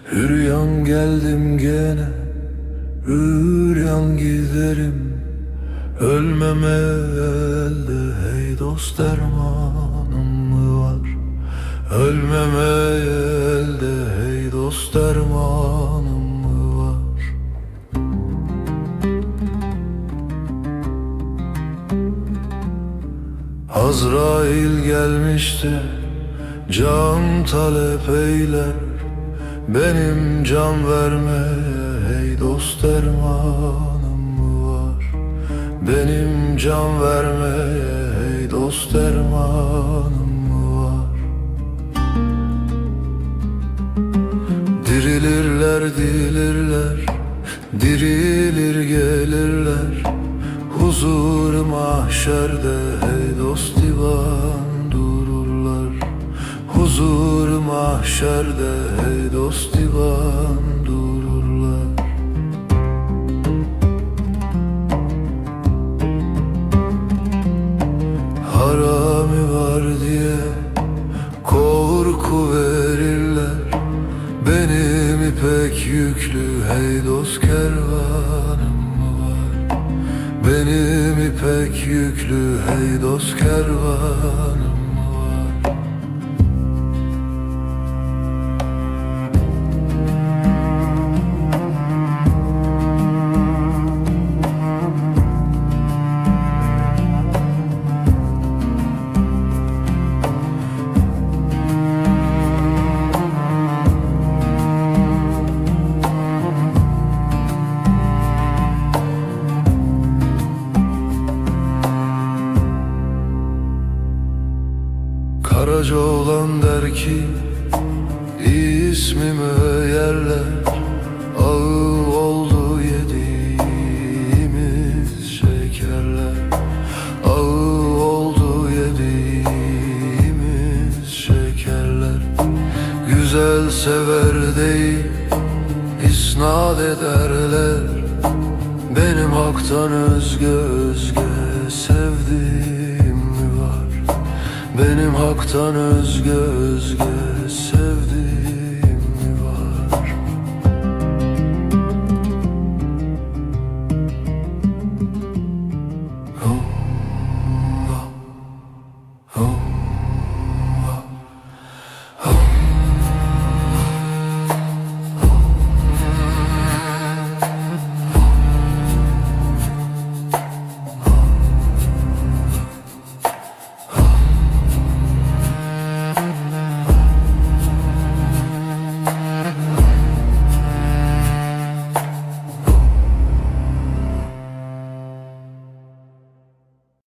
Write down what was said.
Hüryan geldim gene, hüryan giderim. Ölmem elde hey dost, dermanım mı var? Ölmem elde hey dost, dermanım mı var? Azrail gelmişti, can talep eyler. Benim can vermeye hey dost, dermanım mı var? Benim can vermeye hey dost, dermanım mı var? Dirilirler dilirler, dirilir gelirler. Huzur mahşerde hey dost, divan dururlar. Huzur mahşerde hey dost, divan dururlar. Harami var diye korku verirler. Benim ipek yüklü hey dost, kervanım mı var? Benim ipek yüklü hey dost, kervanım. Karaca olan der ki ismimi yerler. Ağı oldu yediğimiz şekerler. Ağı oldu yediğimiz şekerler. Güzel sever değil isnat ederler. Benim haktan özge özge sevdiğim mi var? Benim haktan özge özge